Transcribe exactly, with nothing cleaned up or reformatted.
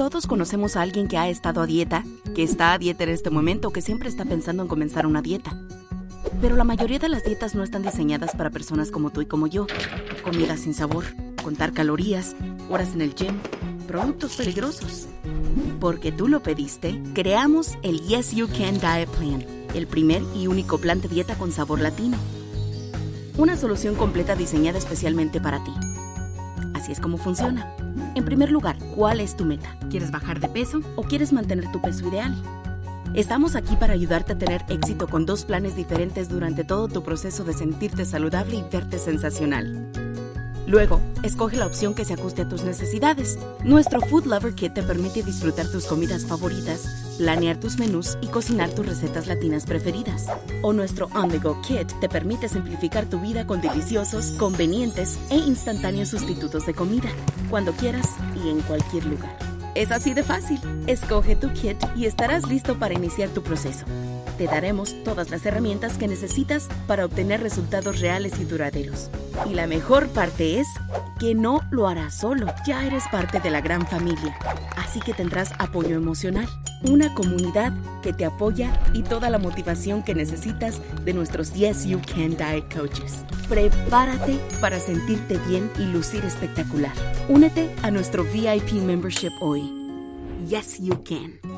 Todos conocemos a alguien que ha estado a dieta, que está a dieta en este momento o que siempre está pensando en comenzar una dieta. Pero la mayoría de las dietas no están diseñadas para personas como tú y como yo. Comida sin sabor, contar calorías, horas en el gym, productos peligrosos. Porque tú lo pediste, creamos el Yes You Can Diet Plan, el primer y único plan de dieta con sabor latino. Una solución completa diseñada especialmente para ti. Así es como funciona. En primer lugar, ¿cuál es tu meta? ¿Quieres bajar de peso o quieres mantener tu peso ideal? Estamos aquí para ayudarte a tener éxito con dos planes diferentes durante todo tu proceso de sentirte saludable y verte sensacional. Luego, escoge la opción que se ajuste a tus necesidades. Nuestro Food Lover Kit te permite disfrutar tus comidas favoritas, planear tus menús y cocinar tus recetas latinas preferidas. O nuestro On The Go Kit te permite simplificar tu vida con deliciosos, convenientes e instantáneos sustitutos de comida, cuando quieras y en cualquier lugar. Es así de fácil. Escoge tu kit y estarás listo para iniciar tu proceso. Te daremos todas las herramientas que necesitas para obtener resultados reales y duraderos. Y la mejor parte es que no lo harás solo. Ya eres parte de la gran familia. Así que tendrás apoyo emocional, una comunidad que te apoya y toda la motivación que necesitas de nuestros Yes You Can Diet Coaches. Prepárate para sentirte bien y lucir espectacular. Únete a nuestro V I P Membership hoy. Yes You Can.